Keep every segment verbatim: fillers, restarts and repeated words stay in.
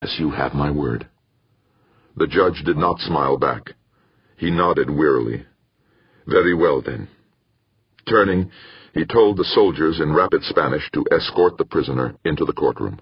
Yes, you have my word. The judge did not smile back. He nodded wearily. Very well, then. Turning, he told the soldiers in rapid Spanish to escort the prisoner into the courtroom.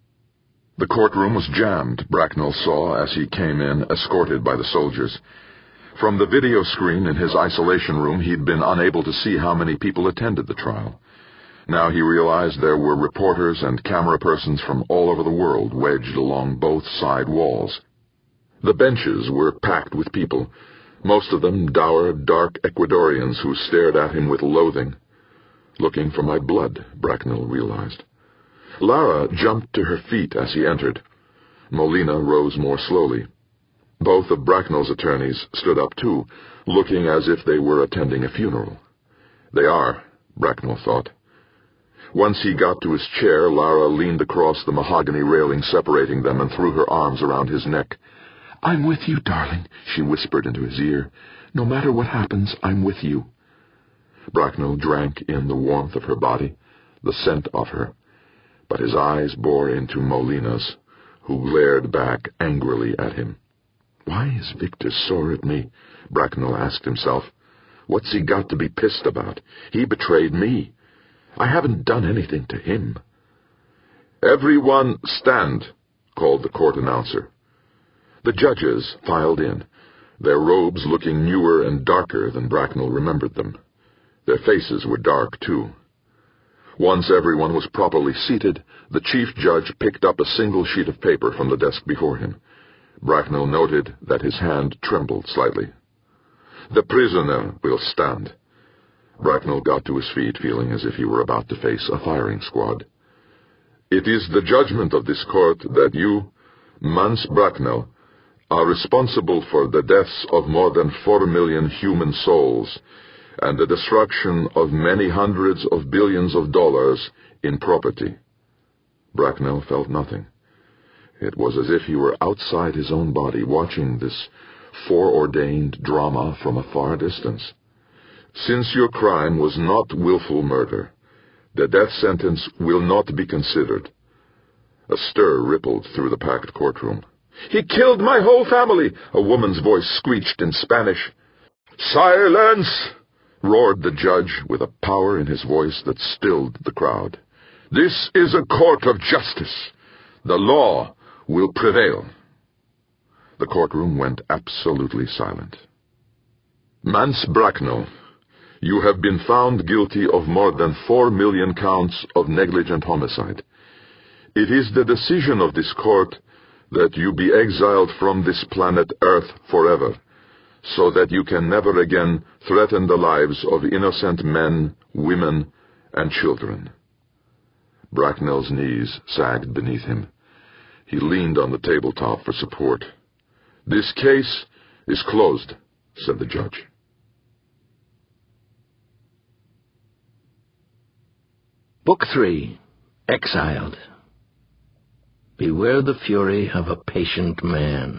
The courtroom was jammed, Bracknell saw as he came in, escorted by the soldiers. From the video screen in his isolation room, he'd been unable to see how many people attended the trial. Now he realized there were reporters and camera persons from all over the world wedged along both side walls. The benches were packed with people, most of them dour, dark Ecuadorians who stared at him with loathing. Looking for my blood, Bracknell realized. Lara jumped to her feet as he entered. Molina rose more slowly. Both of Bracknell's attorneys stood up too, looking as if they were attending a funeral. They are, Bracknell thought. Once he got to his chair, Lara leaned across the mahogany railing separating them and threw her arms around his neck. "I'm with you, darling," she whispered into his ear. "No matter what happens, I'm with you." Bracknell drank in the warmth of her body, the scent of her, but his eyes bore into Molina's, who glared back angrily at him. Why is Victor sore at me? Bracknell asked himself. What's he got to be pissed about? He betrayed me. I haven't done anything to him. "Everyone stand," called the court announcer. The judges filed in, their robes looking newer and darker than Bracknell remembered them. Their faces were dark, too. Once everyone was properly seated, the chief judge picked up a single sheet of paper from the desk before him. Bracknell noted that his hand trembled slightly. "The prisoner will stand." Bracknell got to his feet, feeling as if he were about to face a firing squad. "It is the judgment of this court that you, Mance Bracknell, are responsible for the deaths of more than four million human souls and the destruction of many hundreds of billions of dollars in property." Bracknell felt nothing. It was as if he were outside his own body, watching this foreordained drama from a far distance. "Since your crime was not willful murder, the death sentence will not be considered." A stir rippled through the packed courtroom. "He killed my whole family!" a woman's voice screeched in Spanish. "Silence!" roared the judge with a power in his voice that stilled the crowd. "This is a court of justice. The law will prevail." The courtroom went absolutely silent. "Mance Bracknell, you have been found guilty of more than four million counts of negligent homicide. It is the decision of this court that you be exiled from this planet Earth forever, so that you can never again threaten the lives of innocent men, women, and children." Bracknell's knees sagged beneath him. He leaned on the tabletop for support. "This case is closed," said the judge. Book three. Exiled. Beware the fury of a patient man.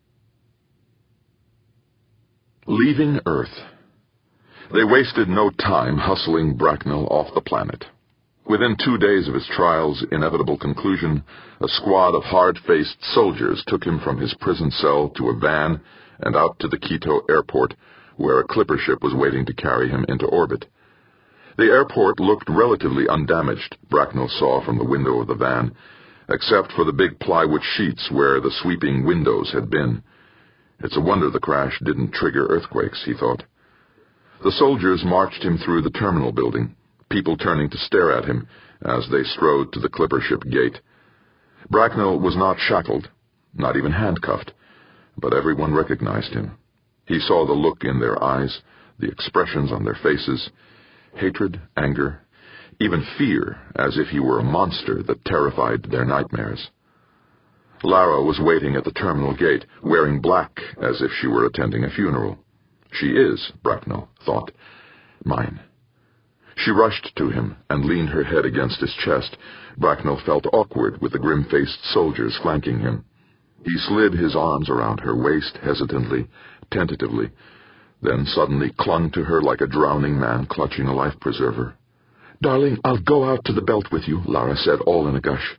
Leaving Earth. They wasted no time hustling Bracknell off the planet. Within two days of his trial's inevitable conclusion, a squad of hard-faced soldiers took him from his prison cell to a van and out to the Quito airport, where a clipper ship was waiting to carry him into orbit. The airport looked relatively undamaged, Bracknell saw from the window of the van, except for the big plywood sheets where the sweeping windows had been. It's a wonder the crash didn't trigger earthquakes, he thought. The soldiers marched him through the terminal building, people turning to stare at him as they strode to the clipper ship gate. Bracknell was not shackled, not even handcuffed, but everyone recognized him. He saw the look in their eyes, the expressions on their faces, hatred, anger, even fear, as if he were a monster that terrified their nightmares. Lara was waiting at the terminal gate, wearing black as if she were attending a funeral. She is, Bracknell thought, mine. She rushed to him and leaned her head against his chest. Bracknell felt awkward with the grim-faced soldiers flanking him. He slid his arms around her waist hesitantly, tentatively, then suddenly clung to her like a drowning man clutching a life-preserver. "Darling, I'll go out to the belt with you," Lara said, all in a gush.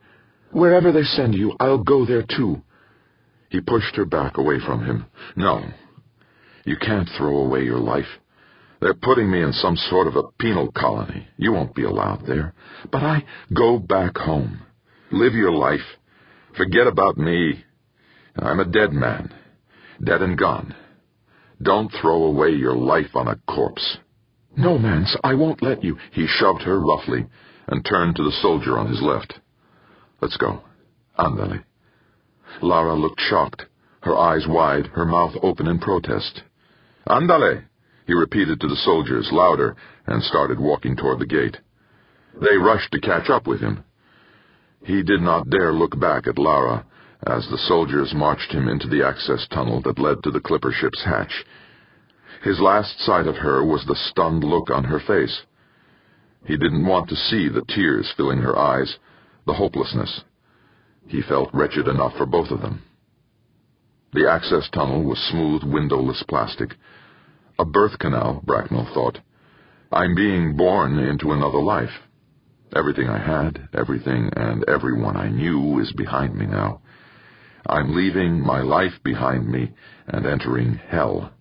Wherever they send you, I'll go there too. He pushed her back away from him. No, you can't throw away your life. They're putting me in some sort of a penal colony. You won't be allowed there. But I go back home. Live your life. Forget about me. I'm a dead man. Dead and gone. Don't throw away your life on a corpse. No, Mance, I won't let you. He shoved her roughly and turned to the soldier on his left. Let's go. Andale. Lara looked shocked, her eyes wide, her mouth open in protest. Andale, he repeated to the soldiers, louder, and started walking toward the gate. They rushed to catch up with him. He did not dare look back at Lara as the soldiers marched him into the access tunnel that led to the clipper ship's hatch. His last sight of her was the stunned look on her face. He didn't want to see the tears filling her eyes, the hopelessness. He felt wretched enough for both of them. The access tunnel was smooth, windowless plastic. A birth canal, Bracknell thought. I'm being born into another life. Everything I had, everything and everyone I knew is behind me now. I'm leaving my life behind me and entering hell.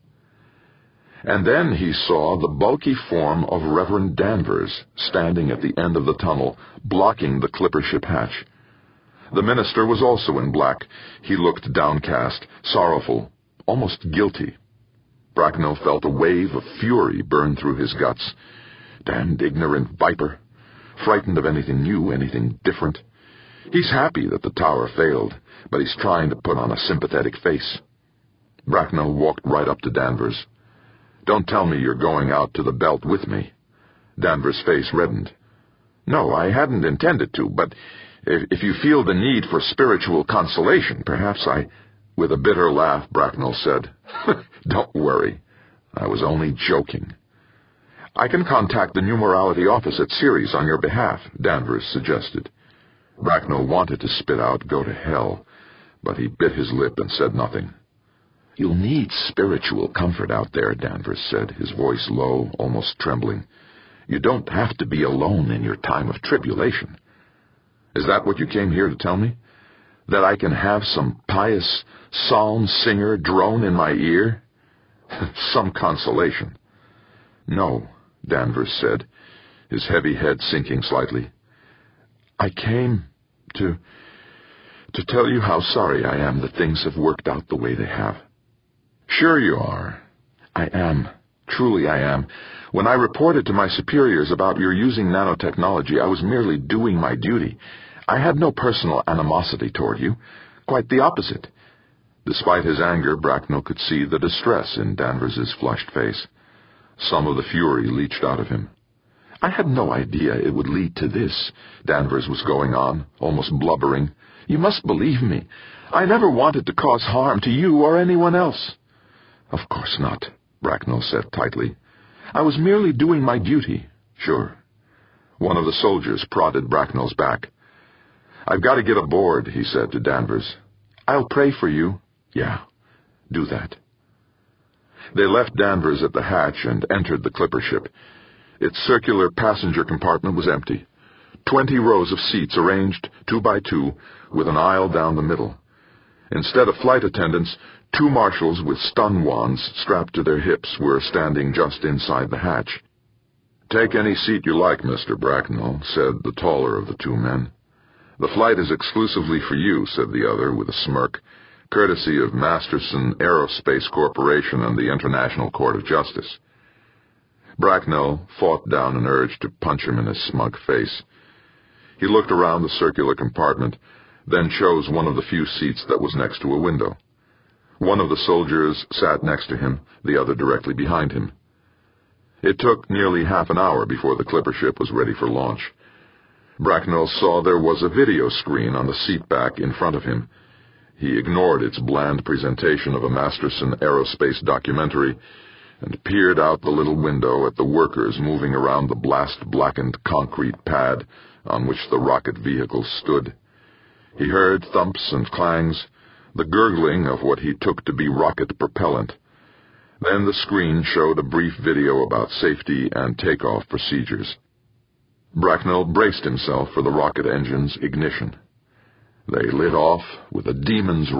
And then he saw the bulky form of Reverend Danvers standing at the end of the tunnel, blocking the clipper ship hatch. The minister was also in black. He looked downcast, sorrowful, almost guilty. Bracknell felt a wave of fury burn through his guts. Damned ignorant viper. Frightened of anything new, anything different. He's happy that the tower failed, but he's trying to put on a sympathetic face. Bracknell walked right up to Danvers. Don't tell me you're going out to the belt with me. Danvers' face reddened. No, I hadn't intended to, but if, if you feel the need for spiritual consolation, perhaps I... With a bitter laugh, Bracknell said, Don't worry. I was only joking. I can contact the New Morality office at Ceres on your behalf, Danvers suggested. Bracknell wanted to spit out, go to hell, but he bit his lip and said nothing. You'll need spiritual comfort out there, Danvers said, his voice low, almost trembling. You don't have to be alone in your time of tribulation. Is that what you came here to tell me? That I can have some pious psalm singer drone in my ear? Some consolation. No, Danvers said, his heavy head sinking slightly. I came to... to tell you how sorry I am that things have worked out the way they have. Sure you are. I am. Truly I am. When I reported to my superiors about your using nanotechnology, I was merely doing my duty. I had no personal animosity toward you. Quite the opposite. Despite his anger, Bracknell could see the distress in Danvers's flushed face. Some of the fury leached out of him. I had no idea it would lead to this, Danvers was going on, almost blubbering. You must believe me. I never wanted to cause harm to you or anyone else. Of course not, Bracknell said tightly. I was merely doing my duty, sure. One of the soldiers prodded Bracknell's back. I've got to get aboard, he said to Danvers. I'll pray for you. Yeah, do that. They left Danvers at the hatch and entered the clipper ship. Its circular passenger compartment was empty. Twenty rows of seats arranged two by two with an aisle down the middle. Instead of flight attendants, two marshals with stun wands strapped to their hips were standing just inside the hatch. Take any seat you like, Mister Bracknell, said the taller of the two men. The flight is exclusively for you, said the other with a smirk, courtesy of Masterson Aerospace Corporation and the International Court of Justice. Bracknell fought down an urge to punch him in his smug face. He looked around the circular compartment, then chose one of the few seats that was next to a window. One of the soldiers sat next to him, the other directly behind him. It took nearly half an hour before the clipper ship was ready for launch. Bracknell saw there was a video screen on the seat back in front of him. He ignored its bland presentation of a Masterson Aerospace documentary and peered out the little window at the workers moving around the blast-blackened concrete pad on which the rocket vehicle stood. He heard thumps and clangs, the gurgling of what he took to be rocket propellant. Then the screen showed a brief video about safety and takeoff procedures. Bracknell braced himself for the rocket engine's ignition. They lit off with a demon's